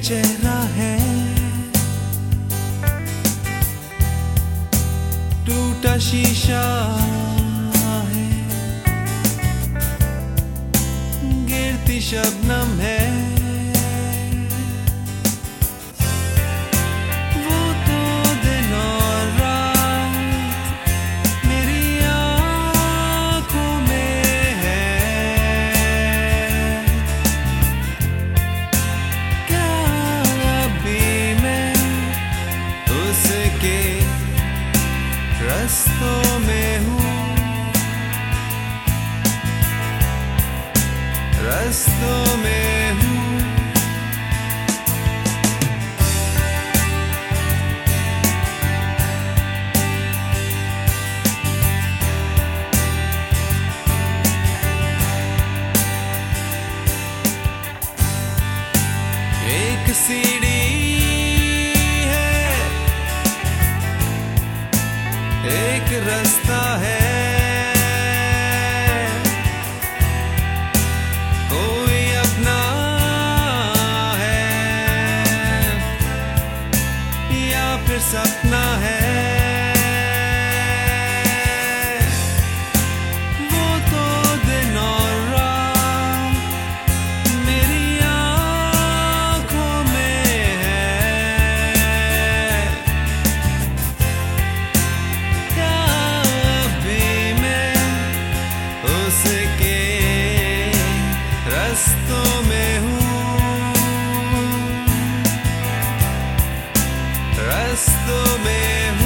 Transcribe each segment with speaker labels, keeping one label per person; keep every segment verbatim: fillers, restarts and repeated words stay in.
Speaker 1: चेहरा है, टूटा शीशा है, गिरती शबनम है। वो तो दिन और रात मेरी आँखों में है। क्या अभी मैं उसके रस्तों में हूँ, रस्तों में हूँ। एक सीढ़ी है, एक रास्ता है, कोई अपना है या फिर सपना है। वो तो दिन और रात मेरी आँखों में है। क्या अभी मैं उसके रस्तों में हूँ, रस्तों में हूँ।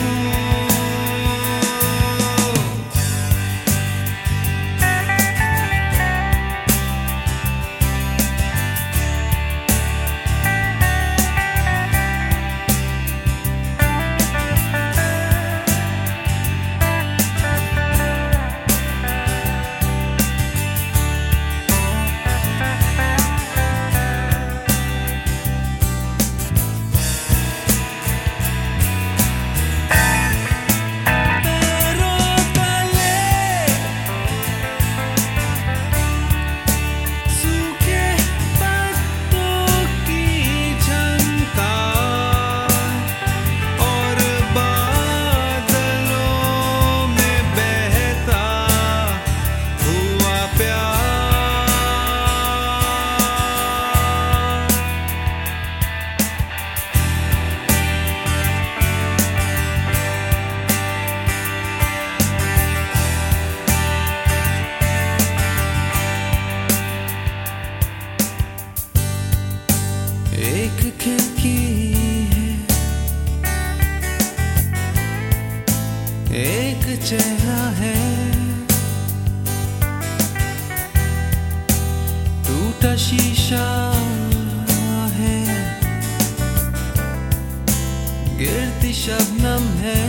Speaker 1: एक खिड़की है, एक चेहरा है, टूटा शीशा है, गिरती शबनम है।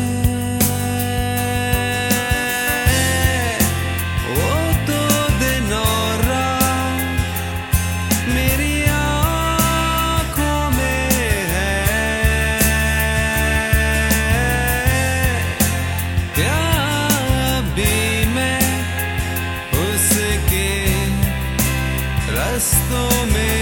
Speaker 1: वो तो दिन और रात मेरी आँखों में है। क्या अभी मैं उसके रस्तों में